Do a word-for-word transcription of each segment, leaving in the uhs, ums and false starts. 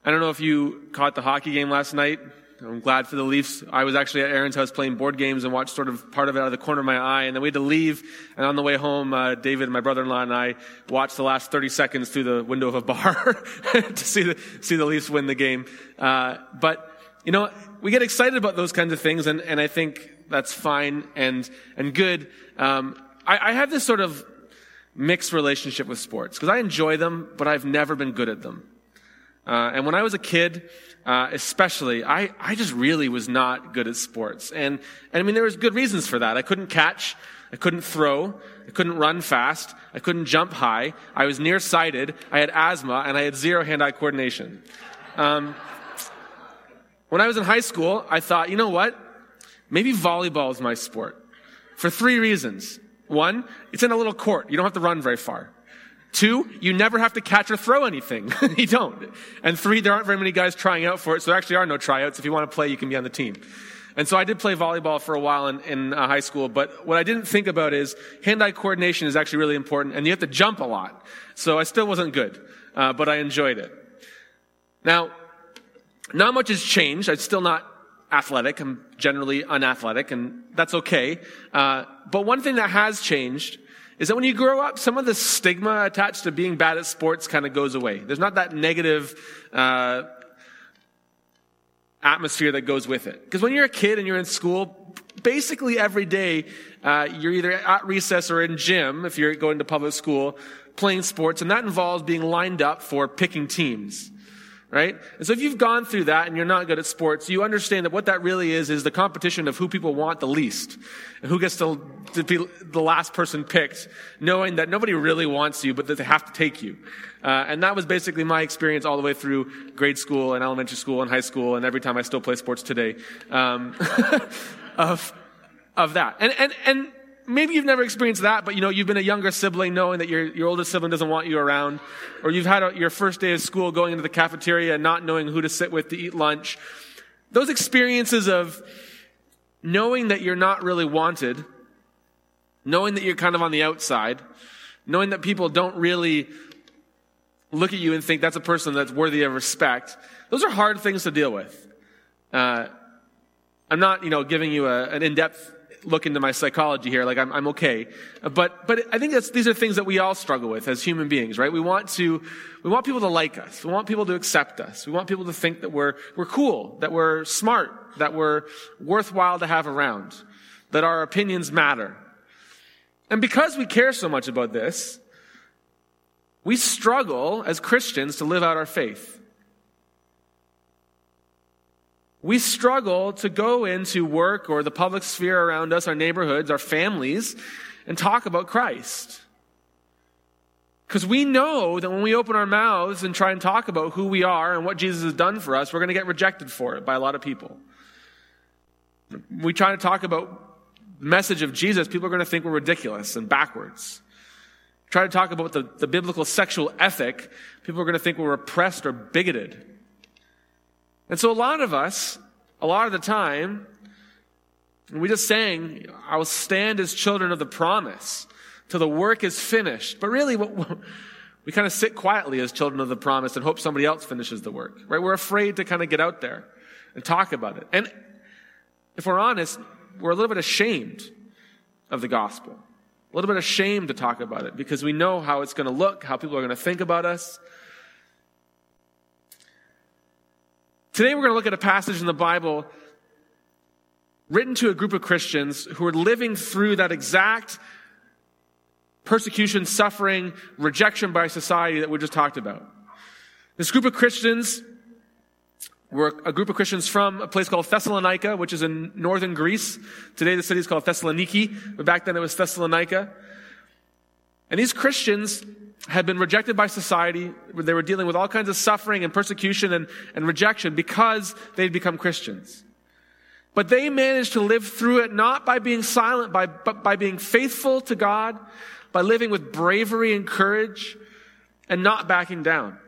I don't know if you caught the hockey game last night. I'm glad for the Leafs. I was actually at Aaron's house playing board games and watched sort of part of it out of the corner of my eye. And then we had to leave. And on the way home, uh, David, my brother-in-law, and I watched the last thirty seconds through the window of a bar to see the see the Leafs win the game. Uh, but, you know, we get excited about those kinds of things, and, and I think that's fine and and good. Um, I, I have this sort of mixed relationship with sports because I enjoy them, but I've never been good at them. Uh, and when I was a kid, uh, especially, I, I just really was not good at sports. And, and I mean, there was good reasons for that. I couldn't catch. I couldn't throw. I couldn't run fast. I couldn't jump high. I was nearsighted. I had asthma, and I had zero hand-eye coordination. Um, when I was in high school, I thought, you know what? Maybe volleyball is my sport. For three reasons. One, it's in a little court. You don't have to run very far. Two, you never have to catch or throw anything. You don't. And three, there aren't very many guys trying out for it, so there actually are no tryouts. If you want to play, you can be on the team. And so I did play volleyball for a while in, in uh, high school, but what I didn't think about is hand-eye coordination is actually really important, and you have to jump a lot. So I still wasn't good, uh, but I enjoyed it. Now, not much has changed. I'm still not athletic. I'm generally unathletic, and that's okay. Uh, but one thing that has changed is that when you grow up, some of the stigma attached to being bad at sports kind of goes away. There's not that negative uh, atmosphere that goes with it. Because when you're a kid and you're in school, basically every day, uh, you're either at recess or in gym, if you're going to public school, playing sports, and that involves being lined up for picking teams. Right? And so if you've gone through that and you're not good at sports, you understand that what that really is, is the competition of who people want the least. And who gets to, to be the last person picked, knowing that nobody really wants you, but that they have to take you. Uh, and that was basically my experience all the way through grade school and elementary school and high school, and every time I still play sports today, um, of, of that. And, and, and, maybe you've never experienced that, but you know, you've been a younger sibling knowing that your, your older sibling doesn't want you around, or you've had a, your first day of school going into the cafeteria and not knowing who to sit with to eat lunch. Those experiences of knowing that you're not really wanted, knowing that you're kind of on the outside, knowing that people don't really look at you and think that's a person that's worthy of respect, those are hard things to deal with. Uh, I'm not, you know, giving you a, an in-depth look into my psychology here, like I'm, I'm okay. But, but I think that's, these are things that we all struggle with as human beings, right? We want to, we want people to like us. We want people to accept us. We want people to think that we're, we're cool, that we're smart, that we're worthwhile to have around, that our opinions matter. And because we care so much about this, we struggle as Christians to live out our faith. We struggle to go into work or the public sphere around us, our neighborhoods, our families, and talk about Christ. Because we know that when we open our mouths and try and talk about who we are and what Jesus has done for us, we're going to get rejected for it by a lot of people. We try to talk about the message of Jesus, people are going to think we're ridiculous and backwards. Try to talk about the, the biblical sexual ethic, people are going to think we're oppressed or bigoted. And so a lot of us, a lot of the time, and we just sang, I will stand as children of the promise till the work is finished. But really, what, we kind of sit quietly as children of the promise and hope somebody else finishes the work, right? We're afraid to kind of get out there and talk about it. And if we're honest, we're a little bit ashamed of the gospel, a little bit ashamed to talk about it because we know how it's going to look, how people are going to think about us. Today we're going to look at a passage in the Bible written to a group of Christians who are living through that exact persecution, suffering, rejection by society that we just talked about. This group of Christians were a group of Christians from a place called Thessalonica, which is in northern Greece. Today the city is called Thessaloniki, but back then it was Thessalonica. And these Christians had been rejected by society. They were dealing with all kinds of suffering and persecution and, and rejection because they'd become Christians. But they managed to live through it not by being silent, by, but by being faithful to God, by living with bravery and courage, and not backing down.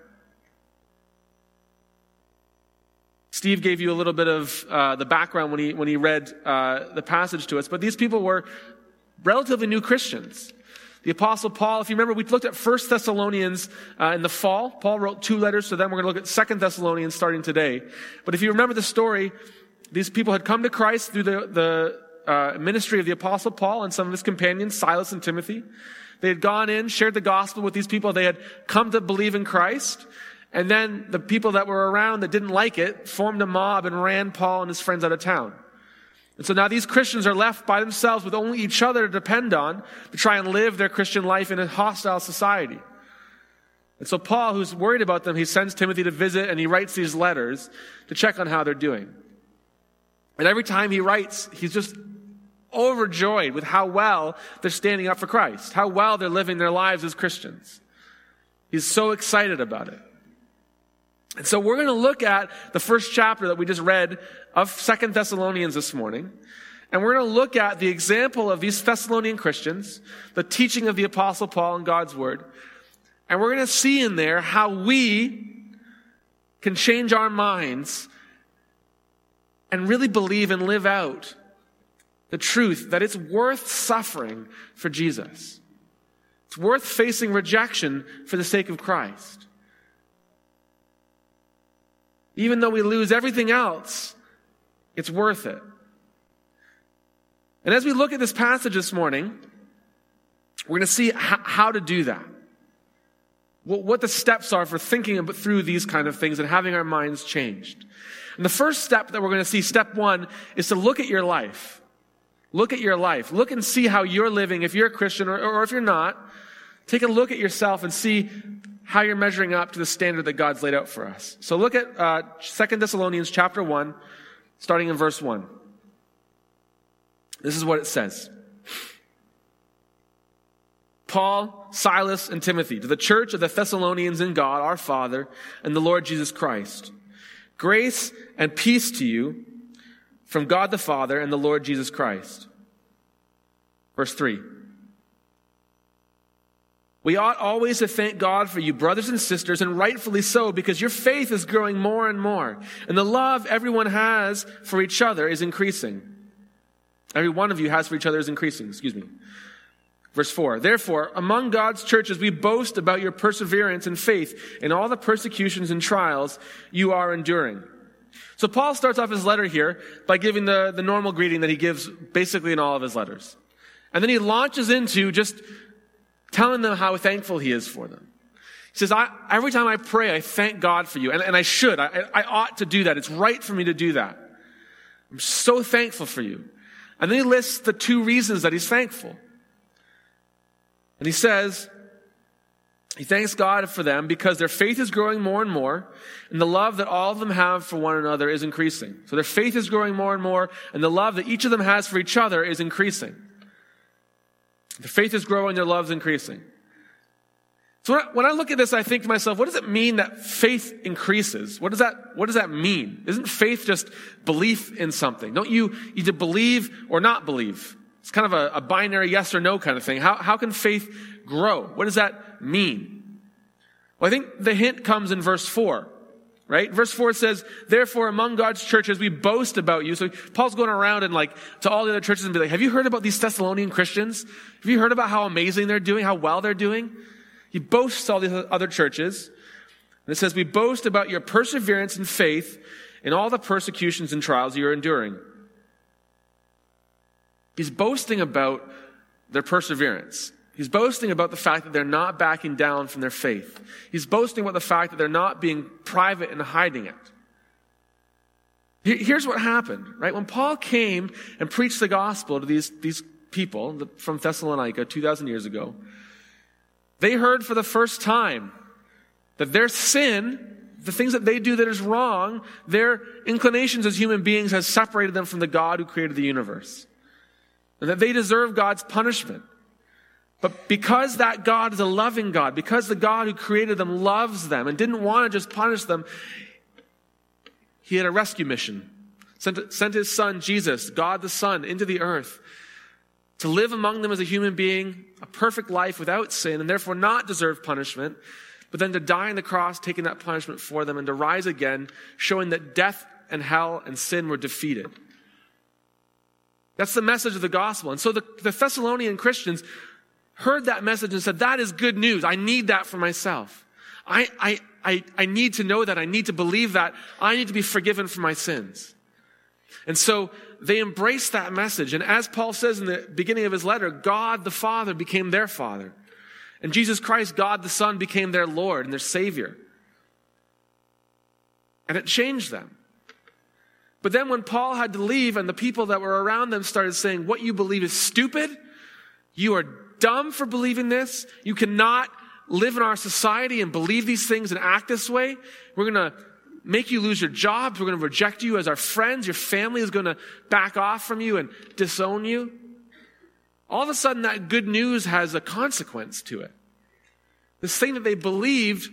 Steve gave you a little bit of uh, the background when he when he read uh, the passage to us, but these people were relatively new Christians. The Apostle Paul, if you remember, we looked at First Thessalonians uh, in the fall. Paul wrote two letters to them. We're going to look at Second Thessalonians starting today. But if you remember the story, these people had come to Christ through the, the uh, ministry of the Apostle Paul and some of his companions, Silas and Timothy. They had gone in, shared the gospel with these people. They had come to believe in Christ. And then the people that were around that didn't like it formed a mob and ran Paul and his friends out of town. And so now these Christians are left by themselves with only each other to depend on to try and live their Christian life in a hostile society. And so Paul, who's worried about them, he sends Timothy to visit and he writes these letters to check on how they're doing. And every time he writes, he's just overjoyed with how well they're standing up for Christ, how well they're living their lives as Christians. He's so excited about it. And so we're going to look at the first chapter that we just read of Second Thessalonians this morning. And we're going to look at the example of these Thessalonian Christians, the teaching of the Apostle Paul and God's Word. And we're going to see in there how we can change our minds and really believe and live out the truth that it's worth suffering for Jesus. It's worth facing rejection for the sake of Christ. Even though we lose everything else, it's worth it. And as we look at this passage this morning, we're going to see how, how to do that. What, what the steps are for thinking about, through these kind of things and having our minds changed. And the first step that we're going to see, step one, is to look at your life. Look at your life. Look and see how you're living. If you're a Christian or, or if you're not, take a look at yourself and see how you're measuring up to the standard that God's laid out for us. So look at uh, Second Thessalonians chapter one, starting in verse one. This is what it says. Paul, Silas, and Timothy, to the church of the Thessalonians in God, our Father, and the Lord Jesus Christ. Grace and peace to you from God the Father and the Lord Jesus Christ. Verse three. We ought always to thank God for you, brothers and sisters, and rightfully so, because your faith is growing more and more, and the love everyone has for each other is increasing. Every one of you has for each other is increasing, excuse me. Verse four, therefore, among God's churches, we boast about your perseverance and faith in all the persecutions and trials you are enduring. So Paul starts off his letter here by giving the, the normal greeting that he gives basically in all of his letters. And then he launches into just telling them how thankful he is for them. He says, I, every time I pray, I thank God for you. And, and I should. I, I ought to do that. It's right for me to do that. I'm so thankful for you. And then he lists the two reasons that he's thankful. And he says, he thanks God for them because their faith is growing more and more, and the love that all of them have for one another is increasing. So their faith is growing more and more, and the love that each of them has for each other is increasing. Their faith is growing, their love is increasing. So when I, when I look at this, I think to myself, what does it mean that faith increases? What does that, what does that mean? Isn't faith just belief in something? Don't you either believe or not believe? It's kind of a, a binary yes or no kind of thing. How, how can faith grow? What does that mean? Well, I think the hint comes in verse four, right? Verse four says, therefore among God's churches we boast about you. So Paul's going around and like to all the other churches and be like, have you heard about these Thessalonian Christians? Have you heard about how amazing they're doing, how well they're doing? He boasts all these other churches. And it says, we boast about your perseverance and faith in all the persecutions and trials you're enduring. He's boasting about their perseverance. He's boasting about the fact that they're not backing down from their faith. He's boasting about the fact that they're not being private and hiding it. Here's what happened, right? When Paul came and preached the gospel to these, these people from Thessalonica two thousand years ago, they heard for the first time that their sin, the things that they do that is wrong, their inclinations as human beings has separated them from the God who created the universe. And that they deserve God's punishment. But because that God is a loving God, because the God who created them loves them and didn't want to just punish them, he had a rescue mission. Sent, sent his son, Jesus, God the Son, into the earth to live among them as a human being, a perfect life without sin, and therefore not deserve punishment, but then to die on the cross, taking that punishment for them, and to rise again, showing that death and hell and sin were defeated. That's the message of the gospel. And so the, the Thessalonian Christians heard that message and said, that is good news. I need that for myself. I, I, I, I need to know that. I need to believe that. I need to be forgiven for my sins. And so they embraced that message. And as Paul says in the beginning of his letter, God the Father became their Father. And Jesus Christ, God the Son, became their Lord and their Savior. And it changed them. But then when Paul had to leave and the people that were around them started saying, what you believe is stupid, you are dumb for believing this, you cannot live in our society and believe these things and act this way, we're going to make you lose your jobs, we're going to reject you as our friends, your family is going to back off from you and disown you. All of a sudden that good news has a consequence to it. This thing that they believed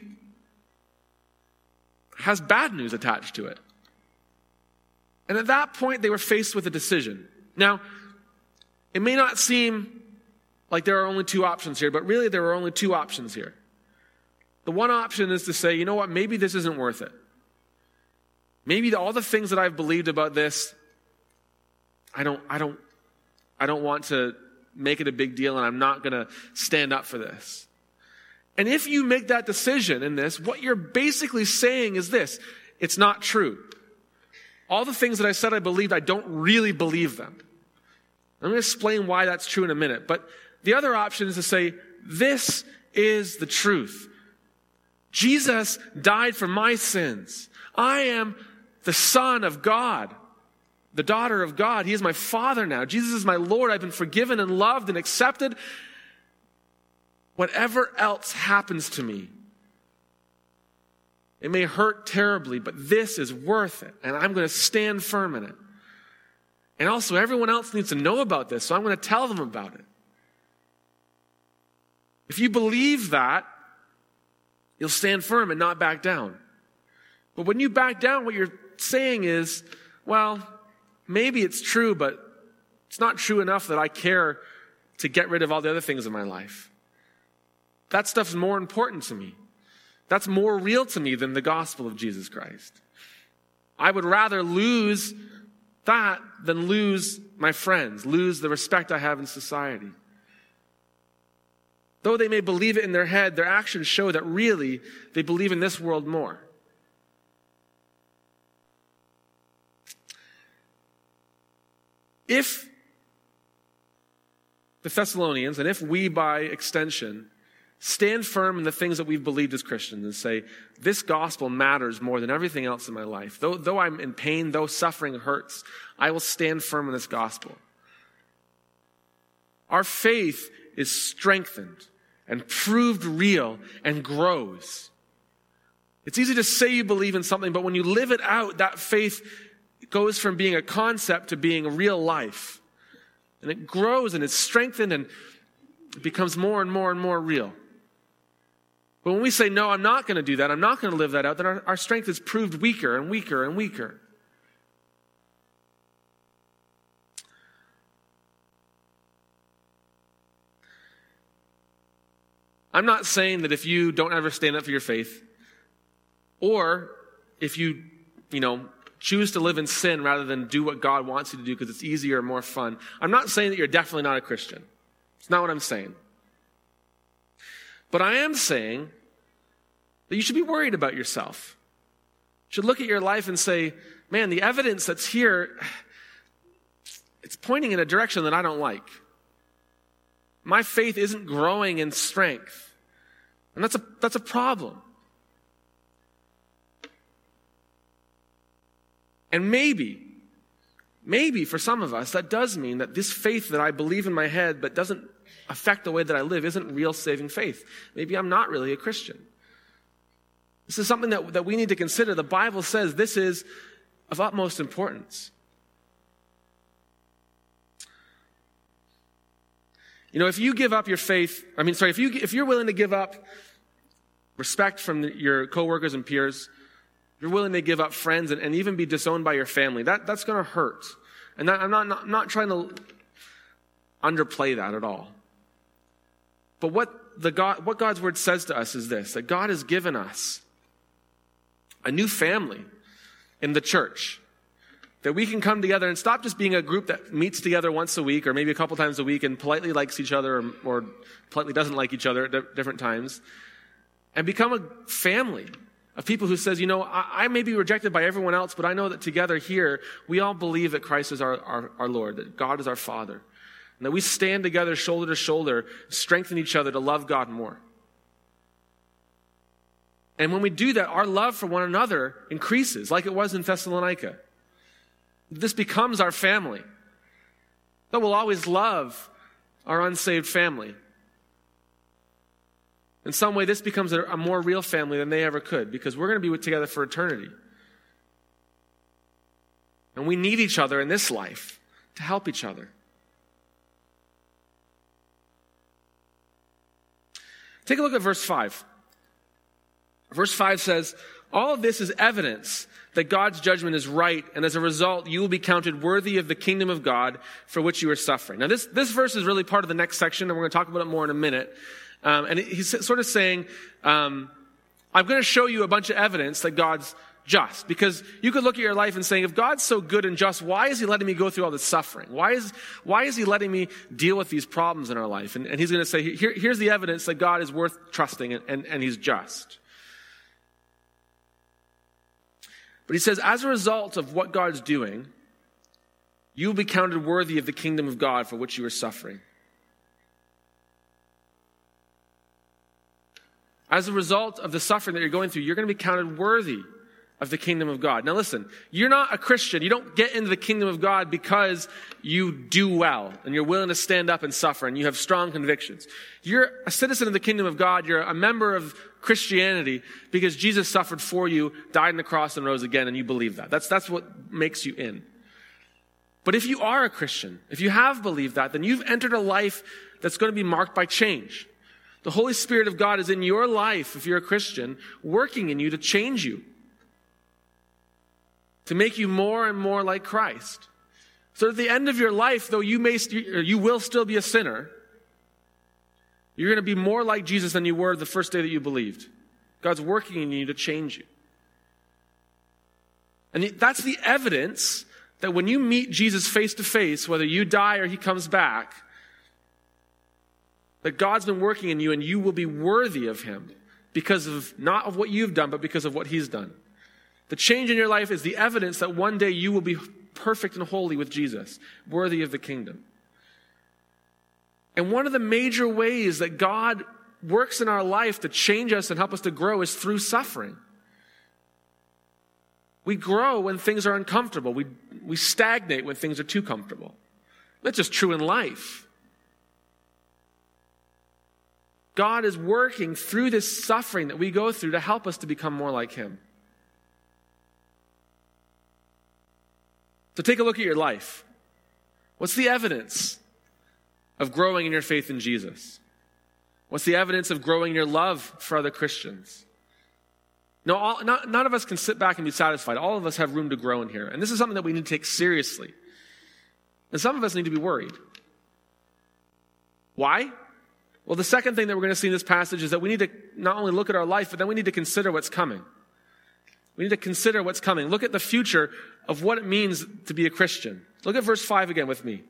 has bad news attached to it. And at that point, they were faced with a decision. Now, it may not seem like there are only two options here, but really there are only two options here. The one option is to say, you know what, maybe this isn't worth it. Maybe all the things that I've believed about this, I don't, I don't, I don't want to make it a big deal, and I'm not going to stand up for this. And if you make that decision in this, what you're basically saying is this: it's not true. All the things that I said I believed, I don't really believe them. I'm going to explain why that's true in a minute. But the other option is to say, this is the truth. Jesus died for my sins. I am the Son of God, the daughter of God. He is my Father now. Jesus is my Lord. I've been forgiven and loved and accepted. Whatever else happens to me, it may hurt terribly, but this is worth it, and I'm going to stand firm in it. And also, everyone else needs to know about this, so I'm going to tell them about it. If you believe that, you'll stand firm and not back down. But when you back down, what you're saying is, well, maybe it's true, but it's not true enough that I care to get rid of all the other things in my life. That stuff's more important to me. That's more real to me than the gospel of Jesus Christ. I would rather lose that than lose my friends, lose the respect I have in society. Though they may believe it in their head, their actions show that really they believe in this world more. If the Thessalonians, and if we by extension, stand firm in the things that we've believed as Christians and say, this gospel matters more than everything else in my life. Though, though I'm in pain, though suffering hurts, I will stand firm in this gospel. Our faith is strengthened and proved real and grows. It's easy to say you believe in something, but when you live it out, that faith goes from being a concept to being a real life. And it grows and it's strengthened and it becomes more and more and more real. But when we say, no, I'm not going to do that, I'm not going to live that out, then our, our strength is proved weaker and weaker and weaker. I'm not saying that if you don't ever stand up for your faith, or if you, you know, choose to live in sin rather than do what God wants you to do because it's easier and more fun, I'm not saying that you're definitely not a Christian. It's not what I'm saying. But I am saying that you should be worried about yourself. You should look at your life and say, man, the evidence that's here, it's pointing in a direction that I don't like. My faith isn't growing in strength. And that's a, that's a problem. And maybe, maybe for some of us, that does mean that this faith that I believe in my head but doesn't affect the way that I live isn't real saving faith. Maybe I'm not really a Christian. This is something that, that we need to consider. The Bible says this is of utmost importance. You know, if you give up your faith, I mean, sorry, if, you, if you're willing to give up respect from the, your coworkers and peers, if you're willing to give up friends and, and even be disowned by your family, that, that's going to hurt. And that, I'm not, not, not trying to underplay that at all. But what, the God, what God's word says to us is this, that God has given us a new family in the church. that we can come together and stop just being a group that meets together once a week or maybe a couple times a week and politely likes each other or, or politely doesn't like each other at di- different times, and become a family of people who says, you know, I, I may be rejected by everyone else, but I know that together here, we all believe that Christ is our, our, our Lord, that God is our Father, and that we stand together shoulder to shoulder, strengthen each other to love God more. And when we do that, our love for one another increases, like it was in Thessalonica. This becomes our family. That we'll always love our unsaved family. In some way, this becomes a, a more real family than they ever could, because we're going to be together for eternity. And we need each other in this life to help each other. Take a look at verse five. Verse five says, all of this is evidence that God's judgment is right, and as a result, you will be counted worthy of the kingdom of God for which you are suffering. Now, this, this verse is really part of the next section, and we're going to talk about it more in a minute. Um, and he's sort of saying, um, I'm going to show you a bunch of evidence that God's just. Because you could look at your life and saying, if God's so good and just, why is he letting me go through all this suffering? Why is, why is he letting me deal with these problems in our life? And, and he's going to say, Here, here's the evidence that God is worth trusting, and, and, and he's just. But he says, as a result of what God's doing, you will be counted worthy of the kingdom of God for which you are suffering. As a result of the suffering that you're going through, you're going to be counted worthy of the kingdom of God. Now listen, you're not a Christian. You don't get into the kingdom of God because you do well and you're willing to stand up and suffer and you have strong convictions. You're a citizen of the kingdom of God. You're a member of Christianity because Jesus suffered for you, died on the cross and rose again, and you believe that. That's, that's what makes you in. But if you are a Christian, if you have believed that, then you've entered a life that's going to be marked by change. The Holy Spirit of God is in your life, if you're a Christian, working in you to change you, to make you more and more like Christ. So at the end of your life, though you may, st- you will still be a sinner, you're going to be more like Jesus than you were the first day that you believed. God's working in you to change you. And that's the evidence that when you meet Jesus face to face, whether you die or he comes back, that God's been working in you and you will be worthy of him because of not of what you've done, but because of what he's done. The change in your life is the evidence that one day you will be perfect and holy with Jesus, worthy of the kingdom. And one of the major ways that God works in our life to change us and help us to grow is through suffering. We grow when things are uncomfortable. We, we stagnate when things are too comfortable. That's just true in life. God is working through this suffering that we go through to help us to become more like him. So take a look at your life. What's the evidence of growing in your faith in Jesus? What's the evidence of growing in your love for other Christians? No, all, not, none of us can sit back and be satisfied. All of us have room to grow in here. And this is something that we need to take seriously. And some of us need to be worried. Why? Well, the second thing that we're going to see in this passage is that we need to not only look at our life, but then we need to consider what's coming. We need to consider what's coming. Look at the future of what it means to be a Christian. Look at verse five again with me.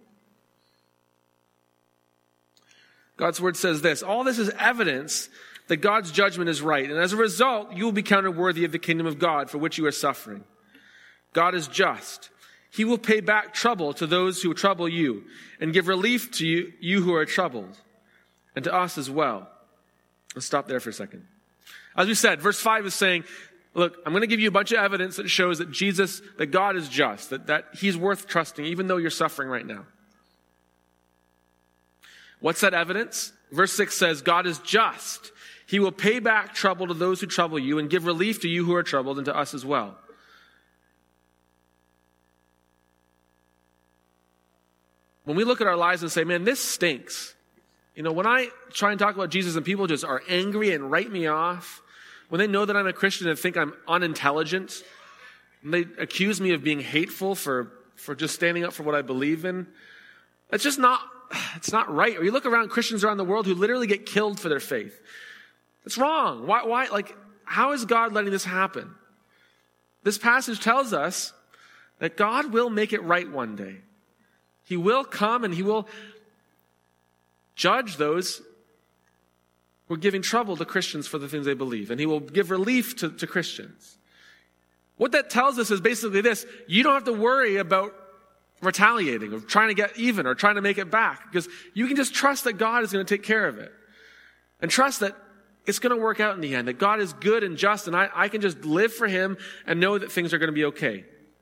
God's word says this, all this is evidence that God's judgment is right, and as a result, you will be counted worthy of the kingdom of God for which you are suffering. God is just. He will pay back trouble to those who trouble you, and give relief to you, you who are troubled, and to us as well. Let's stop there for a second. As we said, verse five is saying, look, I'm going to give you a bunch of evidence that shows that Jesus, that God is just, that, that he's worth trusting, even though you're suffering right now. What's that evidence? Verse six says, God is just. He will pay back trouble to those who trouble you and give relief to you who are troubled and to us as well. When we look at our lives and say, man, this stinks. You know, when I try and talk about Jesus and people just are angry and write me off, when they know that I'm a Christian and think I'm unintelligent, and they accuse me of being hateful for, for just standing up for what I believe in, it's just not, it's not right. Or you look around Christians around the world who literally get killed for their faith. It's wrong. Why, why, like, how is God letting this happen? This passage tells us that God will make it right one day. He will come and he will judge those who are giving trouble to Christians for the things they believe. And he will give relief to, to Christians. What that tells us is basically this: you don't have to worry about retaliating or trying to get even or trying to make it back, because you can just trust that God is going to take care of it. And trust that it's going to work out in the end, that God is good and just, and I, I can just live for him and know that things are going to be okay.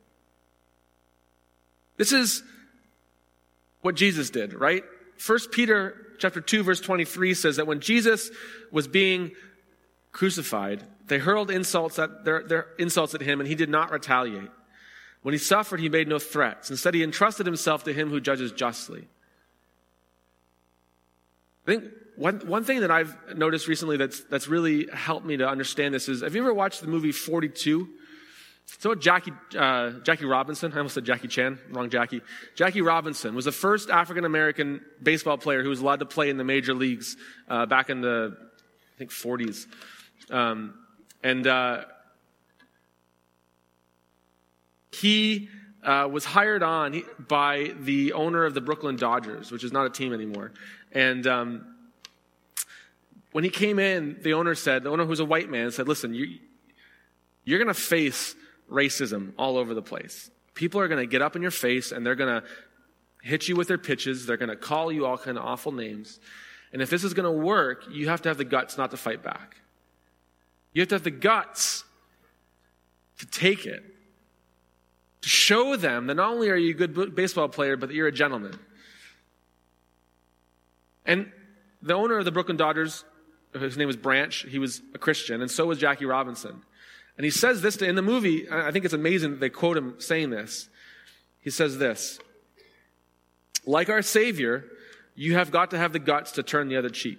This is what Jesus did, right? First Peter chapter two, verse twenty-three says that when Jesus was being crucified, they hurled insults at their, their insults at him, and he did not retaliate. When he suffered, he made no threats. Instead, he entrusted himself to him who judges justly. I think one, one thing that I've noticed recently that's, that's really helped me to understand this is, have you ever watched the movie forty-two? So Jackie, uh, Jackie Robinson, I almost said Jackie Chan, wrong Jackie. Jackie Robinson was the first African-American baseball player who was allowed to play in the major leagues uh, back in the, I think, forties. Um, and uh, he uh, was hired on by the owner of the Brooklyn Dodgers, which is not a team anymore. And um, when he came in, the owner said, the owner who was a white man said, listen, you, you're going to face racism all over the place. People are going to get up in your face and they're going to hit you with their pitches. They're going to call you all kind of awful names. And if this is going to work, you have to have the guts not to fight back. You have to have the guts to take it, to show them that not only are you a good baseball player, but that you're a gentleman. And the owner of the Brooklyn Dodgers, his name was Branch, he was a Christian, and so was Jackie Robinson. And he says this to, in the movie, I think it's amazing that they quote him saying this. He says this: like our Savior, you have got to have the guts to turn the other cheek.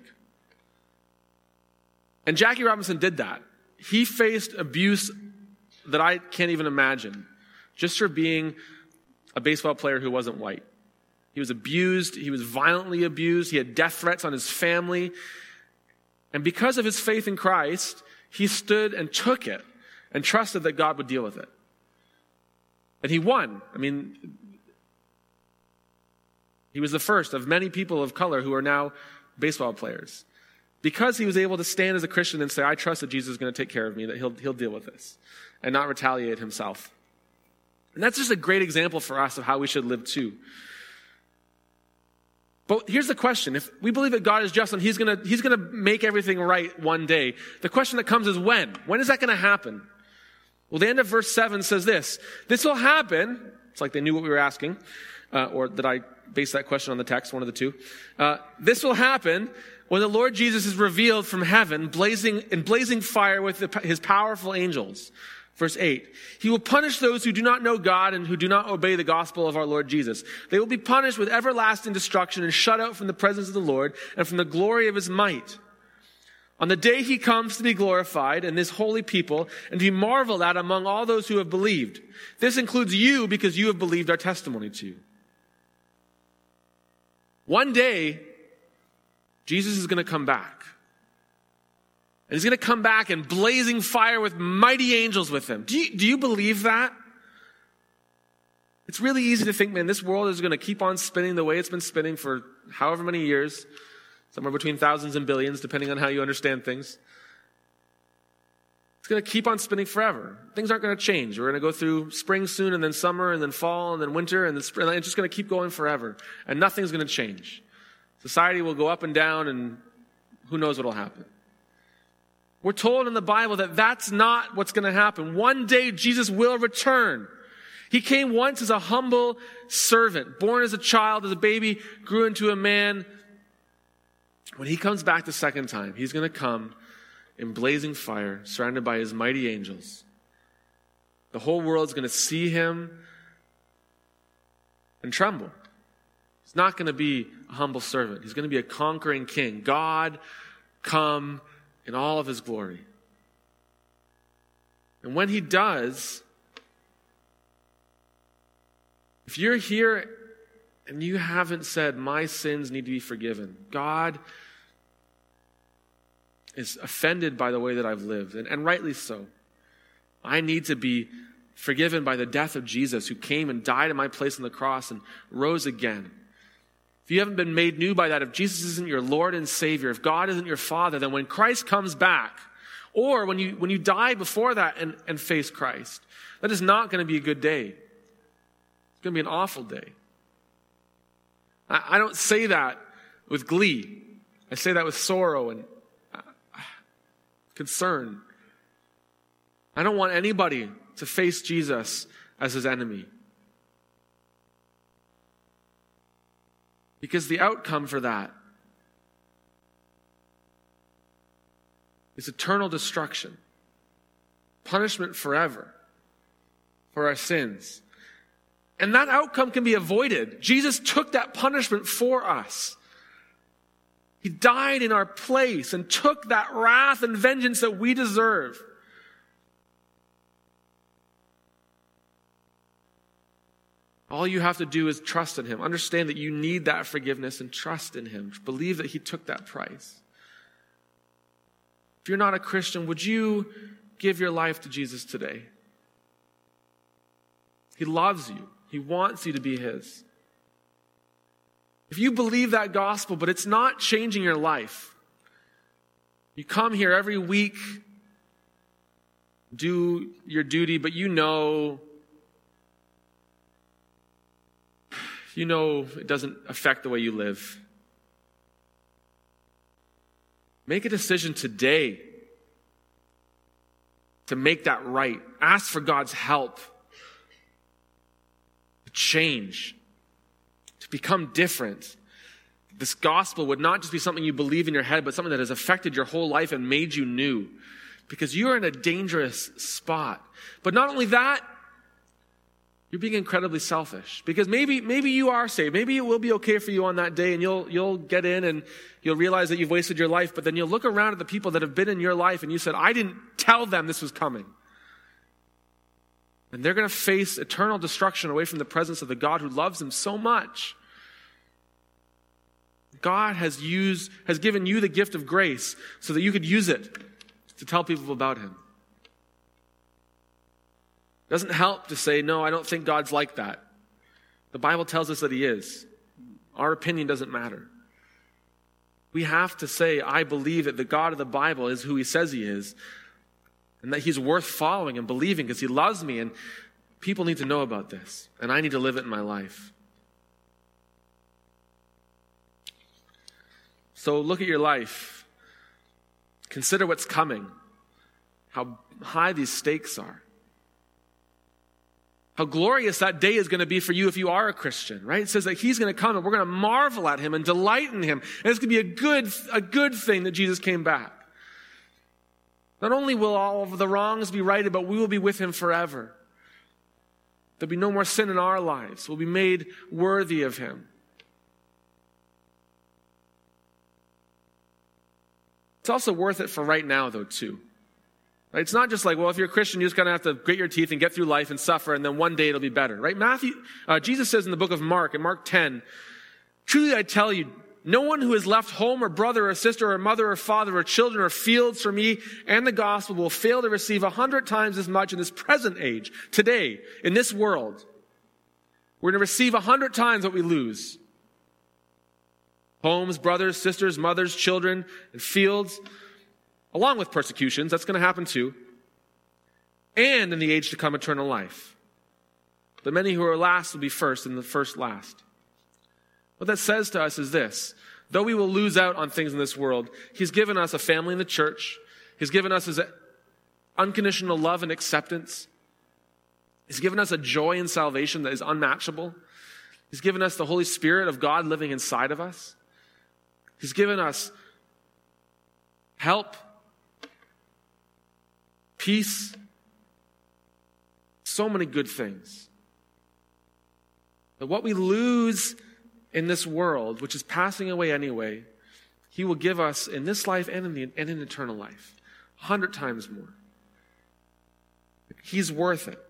And Jackie Robinson did that. He faced abuse that I can't even imagine, just for being a baseball player who wasn't white. He was abused. He was violently abused. He had death threats on his family. And because of his faith in Christ, he stood and took it and trusted that God would deal with it. And he won. I mean, he was the first of many people of color who are now baseball players, because he was able to stand as a Christian and say, I trust that Jesus is going to take care of me, that he'll, he'll deal with this, and not retaliate himself. And that's just a great example for us of how we should live too. But here's the question. If we believe that God is just and he's going to, he's going to make everything right one day, the question that comes is when? When is that going to happen? Well, the end of verse seven says this: this will happen. It's like they knew what we were asking, uh, or that I based that question on the text, one of the two. Uh, this will happen when the Lord Jesus is revealed from heaven, blazing in blazing fire with the, his powerful angels. Verse eight, he will punish those who do not know God and who do not obey the gospel of our Lord Jesus. They will be punished with everlasting destruction and shut out from the presence of the Lord and from the glory of his might. On the day he comes to be glorified in this holy people and to be marveled at among all those who have believed. This includes you, because you have believed our testimony too. One day, Jesus is going to come back. And he's going to come back in blazing fire with mighty angels with him. Do you, do you believe that? It's really easy to think, man, this world is going to keep on spinning the way it's been spinning for however many years, somewhere between thousands and billions, depending on how you understand things. It's going to keep on spinning forever. Things aren't going to change. We're going to go through spring soon, and then summer, and then fall, and then winter, and then spring. It's just going to keep going forever. And nothing's going to change. Society will go up and down, and who knows what will happen. We're told in the Bible that that's not what's going to happen. One day Jesus will return. He came once as a humble servant, born as a child, as a baby, grew into a man. When he comes back the second time, he's going to come in blazing fire, surrounded by his mighty angels. The whole world's going to see him and tremble. He's not going to be a humble servant. He's going to be a conquering king. God come in all of his glory. And when he does, if you're here and you haven't said, my sins need to be forgiven, God is offended by the way that I've lived, and, and rightly so. I need to be forgiven by the death of Jesus, who came and died in my place on the cross and rose again. If you haven't been made new by that, if Jesus isn't your Lord and Savior, if God isn't your Father, then when Christ comes back, or when you when you die before that and, and face Christ, that is not going to be a good day. It's going to be an awful day. I, I don't say that with glee. I say that with sorrow and uh, concern. I don't want anybody to face Jesus as his enemy. Because the outcome for that is eternal destruction, punishment forever for our sins. And that outcome can be avoided. Jesus took that punishment for us. He died in our place and took that wrath and vengeance that we deserve. All you have to do is trust in him. Understand that you need that forgiveness and trust in him. Believe that he took that price. If you're not a Christian, would you give your life to Jesus today? He loves you. He wants you to be his. If you believe that gospel, but it's not changing your life, you come here every week, do your duty, but you know You know it doesn't affect the way you live. Make a decision today to make that right. Ask for God's help to change, to become different. This gospel would not just be something you believe in your head, but something that has affected your whole life and made you new. Because you are in a dangerous spot. But not only that, you're being incredibly selfish, because maybe maybe you are saved. Maybe it will be okay for you on that day, and you'll you'll get in and you'll realize that you've wasted your life. But then you'll look around at the people that have been in your life, and you said, "I didn't tell them this was coming," and they're going to face eternal destruction away from the presence of the God who loves them so much. God has used has given you the gift of grace so that you could use it to tell people about him. Doesn't help to say, no, I don't think God's like that. The Bible tells us that he is. Our opinion doesn't matter. We have to say, I believe that the God of the Bible is who he says he is, and that he's worth following and believing because he loves me, and people need to know about this, and I need to live it in my life. So look at your life. Consider what's coming, how high these stakes are. How glorious that day is going to be for you if you are a Christian, right? It says that he's going to come and we're going to marvel at him and delight in him. And it's going to be a good, a good thing that Jesus came back. Not only will all of the wrongs be righted, but we will be with him forever. There'll be no more sin in our lives. We'll be made worthy of him. It's also worth it for right now, though, too. It's not just like, well, if you're a Christian, you just kind of have to grit your teeth and get through life and suffer, and then one day it'll be better, right? Matthew, uh, Jesus says in the book of Mark, in Mark ten, truly I tell you, no one who has left home or brother or sister or mother or father or children or fields for me and the gospel will fail to receive a hundred times as much in this present age, today, in this world. We're going to receive a hundred times what we lose. Homes, brothers, sisters, mothers, children, and fields, along with persecutions, that's going to happen too. And in the age to come, eternal life. The many who are last will be first, and the first last. What that says to us is this. Though we will lose out on things in this world, he's given us a family in the church. He's given us his unconditional love and acceptance. He's given us a joy in salvation that is unmatchable. He's given us the Holy Spirit of God living inside of us. He's given us help, peace, so many good things. But what we lose in this world, which is passing away anyway, he will give us in this life and in, the, and in eternal life. A hundred times more. He's worth it.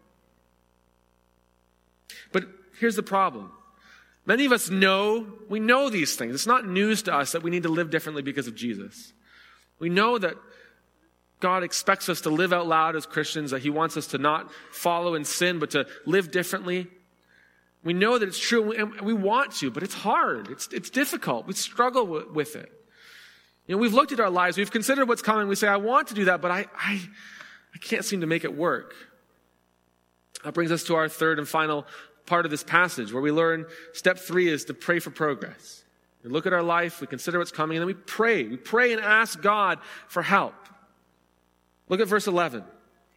But here's the problem. Many of us know, we know these things. It's not news to us that we need to live differently because of Jesus. We know that God expects us to live out loud as Christians, that he wants us to not follow in sin, but to live differently. We know that it's true, and we want to, but it's hard. It's, it's difficult. We struggle w- with it. You know, we've looked at our lives. We've considered what's coming. We say, I want to do that, but I, I, I can't seem to make it work. That brings us to our third and final part of this passage, where we learn step three is to pray for progress. We look at our life, we consider what's coming, and then we pray. We pray and ask God for help. Look at verse eleven.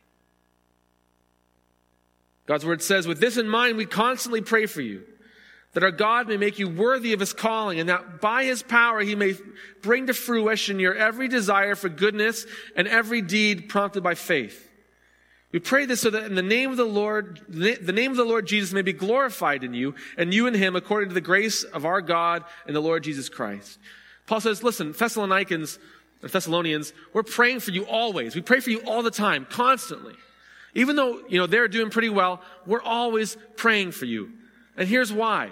God's word says, with this in mind, we constantly pray for you, that our God may make you worthy of his calling, and that by his power he may bring to fruition your every desire for goodness and every deed prompted by faith. We pray this so that in the name of the Lord, the name of the Lord Jesus may be glorified in you, and you in him, according to the grace of our God and the Lord Jesus Christ. Paul says, listen, Thessalonians, or Thessalonians, we're praying for you always. We pray for you all the time, constantly. Even though, you know, they're doing pretty well, we're always praying for you. And here's why.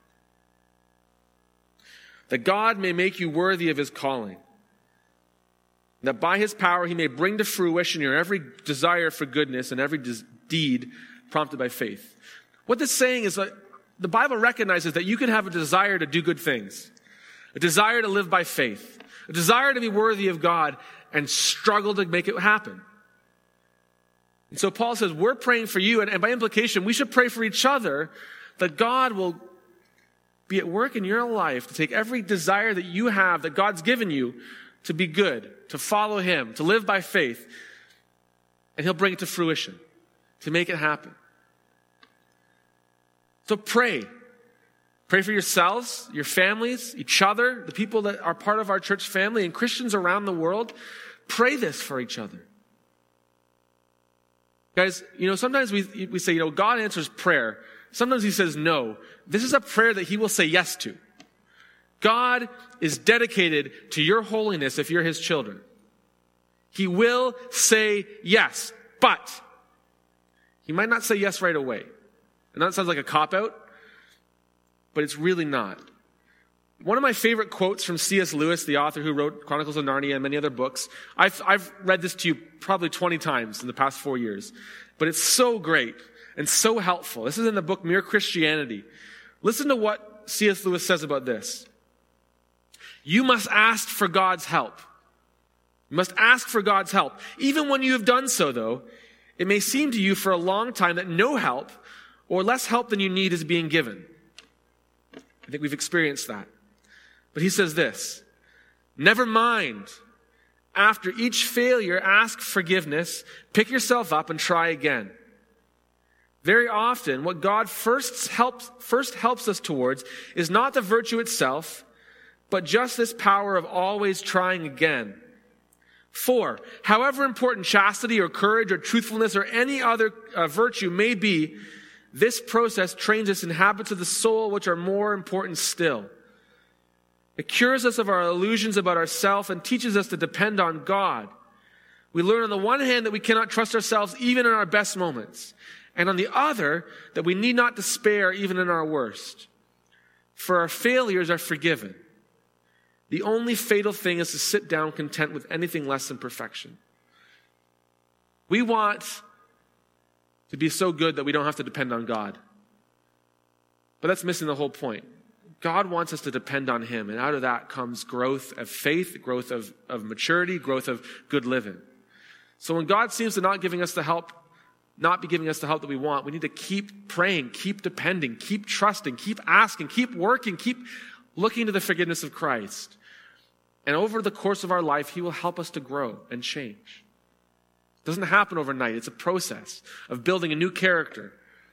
That God may make you worthy of his calling. That by his power he may bring to fruition your every desire for goodness and every des- deed prompted by faith. What this is saying is that the Bible recognizes that you can have a desire to do good things. A desire to live by faith. A desire to be worthy of God and struggle to make it happen. And so Paul says, we're praying for you, and, and by implication, we should pray for each other that God will be at work in your life to take every desire that you have, that God's given you, to be good, to follow him, to live by faith, and he'll bring it to fruition, to make it happen. So pray. Pray for yourselves, your families, each other, the people that are part of our church family, and Christians around the world. Pray this for each other. Guys, you know, sometimes we, we say, you know, God answers prayer. Sometimes he says no. This is a prayer that he will say yes to. God is dedicated to your holiness if you're his children. He will say yes, but he might not say yes right away. And that sounds like a cop-out, but it's really not. One of my favorite quotes from C S Lewis, the author who wrote Chronicles of Narnia and many other books, I've, I've read this to you probably twenty times in the past four years, but it's so great and so helpful. This is in the book Mere Christianity. Listen to what C S Lewis says about this. You must ask for God's help. You must ask for God's help. Even when you have done so, though, it may seem to you for a long time that no help or less help than you need is being given. I think we've experienced that. But he says this, never mind. After each failure, ask forgiveness, pick yourself up, and try again. Very often, what God first helps, first helps us towards is not the virtue itself, but just this power of always trying again. For, however important chastity or courage or truthfulness or any other uh, virtue may be, this process trains us in habits of the soul which are more important still. It cures us of our illusions about ourselves and teaches us to depend on God. We learn on the one hand that we cannot trust ourselves even in our best moments, and on the other that we need not despair even in our worst. For our failures are forgiven. The only fatal thing is to sit down content with anything less than perfection. We want to be so good that we don't have to depend on God. But that's missing the whole point. God wants us to depend on him, and out of that comes growth of faith, growth of, of maturity, growth of good living. So when God seems to not giving us the help, not be giving us the help that we want, we need to keep praying, keep depending, keep trusting, keep asking, keep working, keep looking to the forgiveness of Christ. And over the course of our life, he will help us to grow and change. It doesn't happen overnight. It's a process of building a new character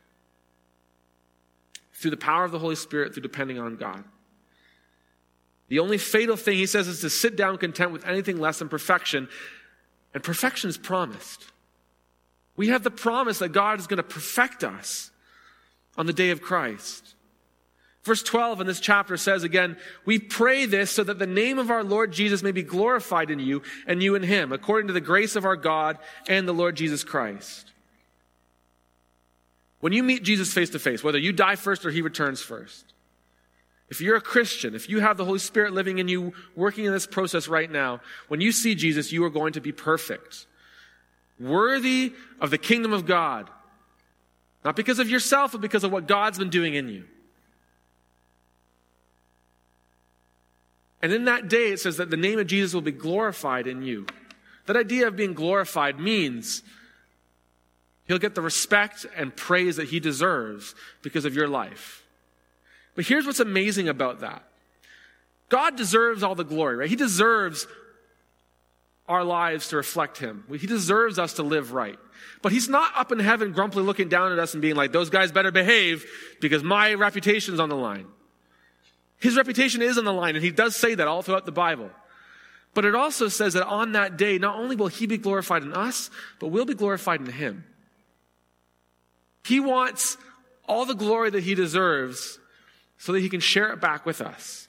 through the power of the Holy Spirit, through depending on God. The only fatal thing, he says, is to sit down content with anything less than perfection. And perfection is promised. We have the promise that God is going to perfect us on the day of Christ. Verse twelve in this chapter says again, we pray this so that the name of our Lord Jesus may be glorified in you and you in him, according to the grace of our God and the Lord Jesus Christ. When you meet Jesus face to face, whether you die first or he returns first, If you're a Christian, if you have the Holy Spirit living in you, working in this process right now, when you see Jesus, you are going to be perfect. Worthy of the kingdom of God. Not because of yourself, but because of what God's been doing in you. And in that day, it says that the name of Jesus will be glorified in you. That idea of being glorified means he'll get the respect and praise that he deserves because of your life. But here's what's amazing about that. God deserves all the glory, right? He deserves our lives to reflect him. He deserves us to live right. But he's not up in heaven grumpily looking down at us and being like, those guys better behave because my reputation's on the line. His reputation is on the line, and he does say that all throughout the Bible. But it also says that on that day, not only will he be glorified in us, but we'll be glorified in him. He wants all the glory that he deserves so that he can share it back with us.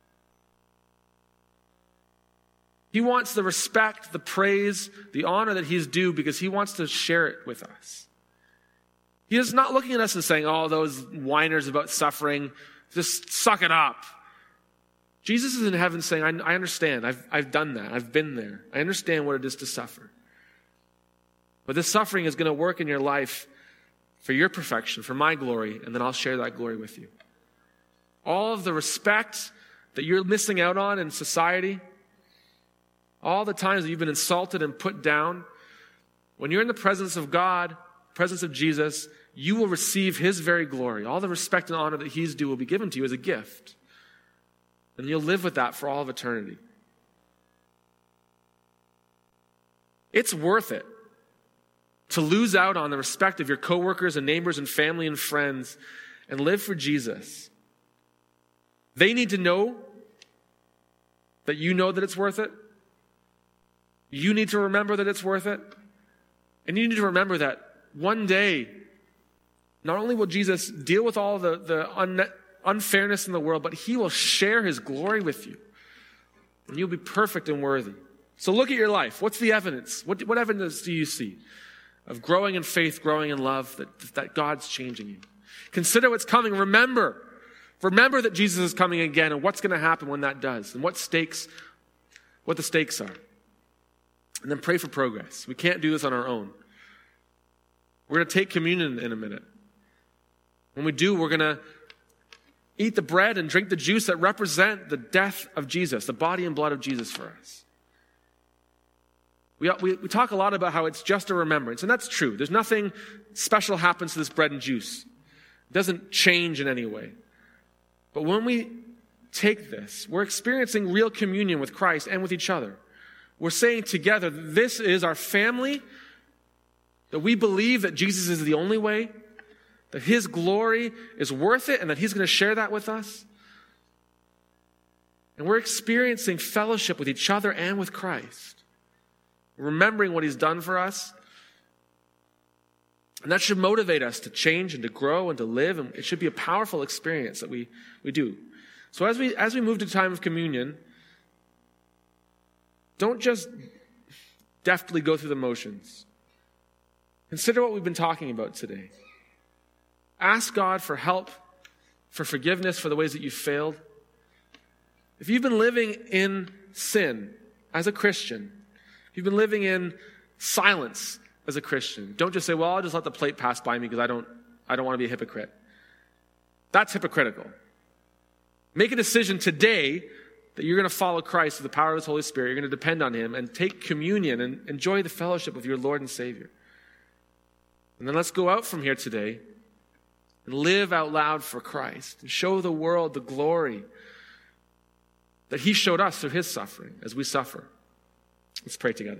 He wants the respect, the praise, the honor that he's due because he wants to share it with us. He is not looking at us and saying, oh, those whiners about suffering, just suck it up. Jesus is in heaven saying, I, I understand. I've, I've done that. I've been there. I understand what it is to suffer. But this suffering is going to work in your life for your perfection, for my glory, and then I'll share that glory with you. All of the respect that you're missing out on in society, all the times that you've been insulted and put down, when you're in the presence of God, presence of Jesus, you will receive his very glory. All the respect and honor that he's due will be given to you as a gift. And you'll live with that for all of eternity. It's worth it to lose out on the respect of your coworkers and neighbors and family and friends and live for Jesus. They need to know that you know that it's worth it. You need to remember that it's worth it. And you need to remember that one day, not only will Jesus deal with all the, the un, unfairness in the world, but he will share his glory with you. And you'll be perfect and worthy. So look at your life. What's the evidence? What, what evidence do you see of growing in faith, growing in love, that, that God's changing you? Consider what's coming. Remember. Remember that Jesus is coming again and what's going to happen when that does and what stakes, what the stakes are. And then pray for progress. We can't do this on our own. We're going to take communion in a minute. When we do, we're going to eat the bread and drink the juice that represent the death of Jesus, the body and blood of Jesus for us. We, we, we talk a lot about how it's just a remembrance, and that's true. There's nothing special happens to this bread and juice. It doesn't change in any way. But when we take this, we're experiencing real communion with Christ and with each other. We're saying together, this is our family, that we believe that Jesus is the only way, that his glory is worth it, and that he's going to share that with us. And we're experiencing fellowship with each other and with Christ, remembering what he's done for us. And that should motivate us to change and to grow and to live, and it should be a powerful experience that we, we do. So as we as we move to time of communion, don't just deftly go through the motions. Consider what we've been talking about today. Ask God for help, for forgiveness for the ways that you've failed. If you've been living in sin as a Christian, if you've been living in silence as a Christian, don't just say, well, I'll just let the plate pass by me because I don't, I don't want to be a hypocrite. That's hypocritical. Make a decision today that you're going to follow Christ with the power of his Holy Spirit. You're going to depend on him and take communion and enjoy the fellowship with your Lord and Savior. And then let's go out from here today and live out loud for Christ and show the world the glory that he showed us through his suffering as we suffer. Let's pray together.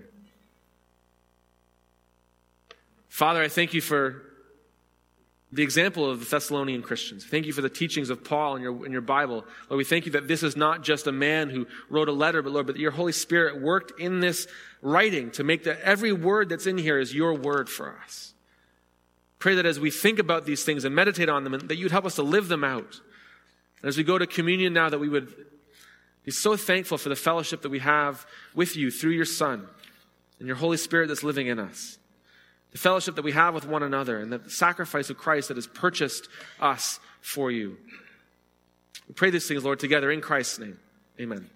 Father, I thank you for the example of the Thessalonian Christians. Thank you for the teachings of Paul in your, in your Bible. Lord, we thank you that this is not just a man who wrote a letter, but Lord, but your Holy Spirit worked in this writing to make that every word that's in here is your word for us. Pray that as we think about these things and meditate on them, that you'd help us to live them out. And as we go to communion now, that we would be so thankful for the fellowship that we have with you through your Son and your Holy Spirit that's living in us. The fellowship that we have with one another and the sacrifice of Christ that has purchased us for you. We pray these things, Lord, together in Christ's name. Amen.